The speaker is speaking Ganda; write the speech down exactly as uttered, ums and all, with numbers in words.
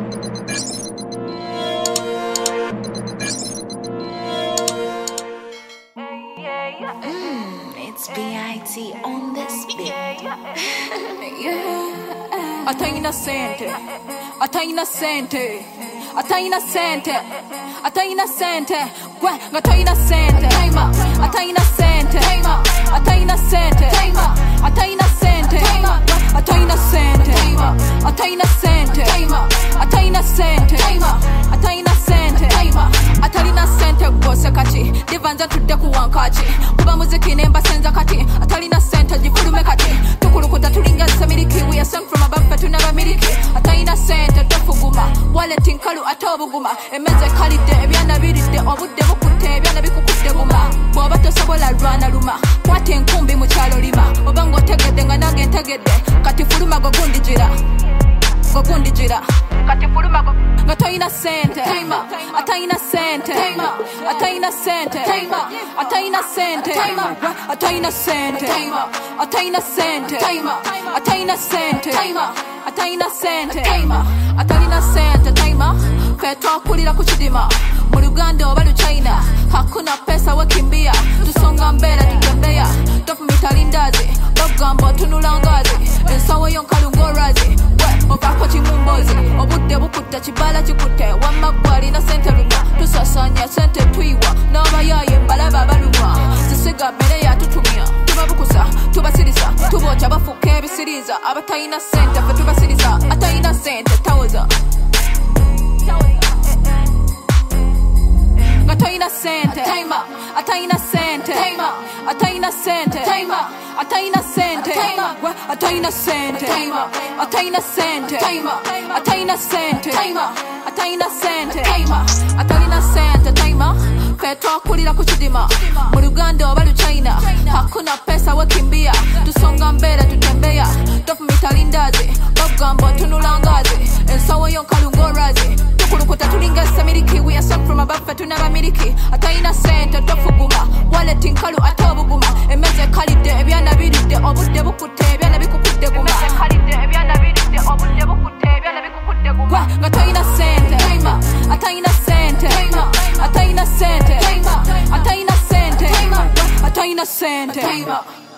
It's B I T on this beat. Yeah. Ataina sente, ataina sente, ataina sente, ataina sente, gwe ngataina sente, taima, ataina sente, taima, ataina sente, taima, ataina sente, taima, ataina sente, taima, ataina sente, taima, ataina sente, taima, ataina sente, taima, atalina sente gose kati, divanza tudde kuwankachi, kuba muziki nemba senza kati, atalina sente jifulume kati, tukulukuta tulinga samiriki, we are sent from above but we never miliki, ataina sente tofuguma, wallet nkalu atobuguma, emeze kalide ebyana biridde obudde bukutte ebyana bikukutte guma, bw'oba tosobola lwana luma, kwata enkumbi mu kyalo lima, oba ng'otegedde nga nange ntegedde, kati fuluma gogundijira, gogundijira, kati fuluma go nga toyina sente, taima, ataina sente, taima, ataina sente, taima, ataina sente, taima, ataina sente, taima, ataina sente, taima, ataina sente, taima, ataina sente, taima, atalina sente, taima, fe twakulira ku kidima, mu Luganda oba Luchina, hakuna pesa wekimbia, tusonga mbele tutembea, tofumita lindazi, bagamba tunula ngazi, ensawo yonkalu ng'orazi, we ovako kimumbozi, obudde bukutta kibala kikutte, wamma alina sente luma, tusasanya sente twiwa, n'abayaye mbalaba baluma, zisiga mmere yatutumya, tubabukusa, tubasiriza, tubookya bafuuka ebisiriza, abatalina sente fe tubasiriza, atalina sente tawoza. Ataina sente, taima, ataina sente, taima, ataina sente, taima, ataina sente, taima, ataina sente, taima, ataina sente, taima, ataina sente, taima, ataina sente, taima, atalina sente, taima, fe twakulira ku kidima, mu Luganda oba Luchina, hakuna pesa wekimbia, tusonga mbele tutembea, tofumita lindazi, bagamba tunula ngazi, ensawo yonkalu ng'orazi, tukulukuta tulinga samiriki, we are sent from above fe tunaba miliki, ataina sente tofuguma, wallet nkalu atobuguma, emeze kalidde ebyana biridde obudde bukutte ebyana bikukutte guma, emeze kalidde ebyana biridde obudde bukutte ebyana bikukutte guma, nga toyina sente, taima, ataina sente, taima, ataina sente, taima, ataina sente, taima, ataina sente, taima.